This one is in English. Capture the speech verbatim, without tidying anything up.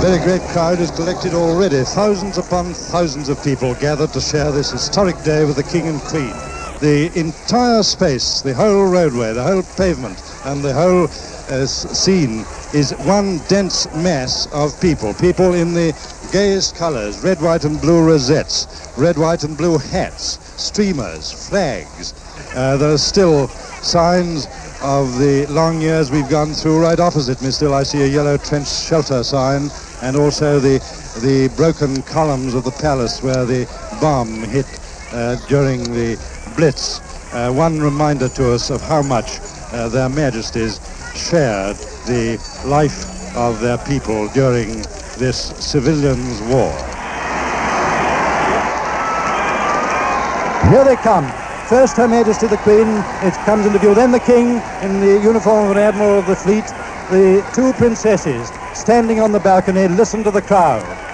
very great crowd is collected already. Thousands upon thousands of people gathered to share this historic day with the King and Queen. The entire space, the whole roadway, the whole pavement, and the whole uh, scene is one dense mass of people. People in the gayest colors, red, white, and blue rosettes, red, white, and blue hats, streamers, flags. Uh, there are still signs of the long years we've gone through. Right opposite me still I see a yellow trench shelter sign, and also the the broken columns of the palace where the bomb hit uh, during the Blitz. Uh, one reminder to us of how much uh, their majesties shared the life of their people during this civilians' war. Here they come. First Her Majesty the Queen, it comes into view, then the King in the uniform of an Admiral of the Fleet, the two princesses standing on the balcony. Listen to the crowd.